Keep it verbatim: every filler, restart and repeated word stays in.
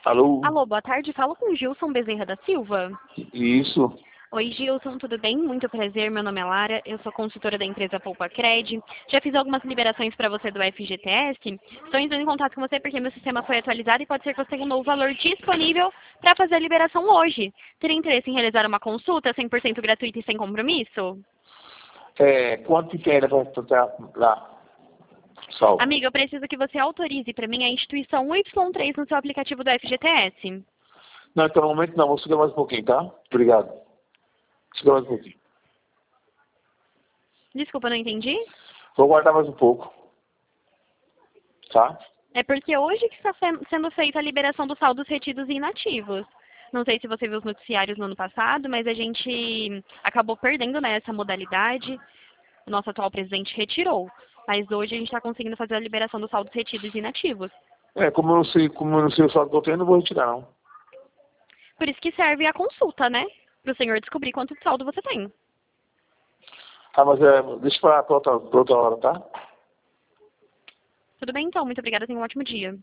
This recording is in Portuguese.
Alô? Alô, boa tarde. Falo com Gilson Bezerra da Silva. Isso. Oi, Gilson, tudo bem? Muito prazer. Meu nome é Lara. Eu sou consultora da empresa Poupa Cred. Já fiz algumas liberações para você do F G T S. Estou entrando em contato com você porque meu sistema foi atualizado e pode ser que você tenha um novo valor disponível para fazer a liberação hoje. Teria interesse em realizar uma consulta cem por cento gratuita e sem compromisso? É, quanto que tem ainda para estar lá? Salvo. Amiga, eu preciso que você autorize para mim a instituição Y três no seu aplicativo do F G T S. Não, então no momento não. Vou segurar mais um pouquinho, tá? Obrigado. Segura mais um pouquinho. Desculpa, não entendi? Vou guardar mais um pouco. Tá? É porque hoje que está fe- sendo feita a liberação dos saldos retidos e inativos. Não sei se você viu os noticiários no ano passado, mas a gente acabou perdendo, né, essa modalidade. O nosso atual presidente retirou. Mas hoje a gente está conseguindo fazer a liberação dos saldos retidos e inativos. É, como eu não sei, como eu não sei o saldo que eu tenho, eu não vou retirar, não. Por isso que serve a consulta, né? Para o senhor descobrir quanto de saldo você tem. Ah, mas é, deixa pra, pra, outra, pra outra hora, tá? Tudo bem, então. Muito obrigada. Tenha um ótimo dia.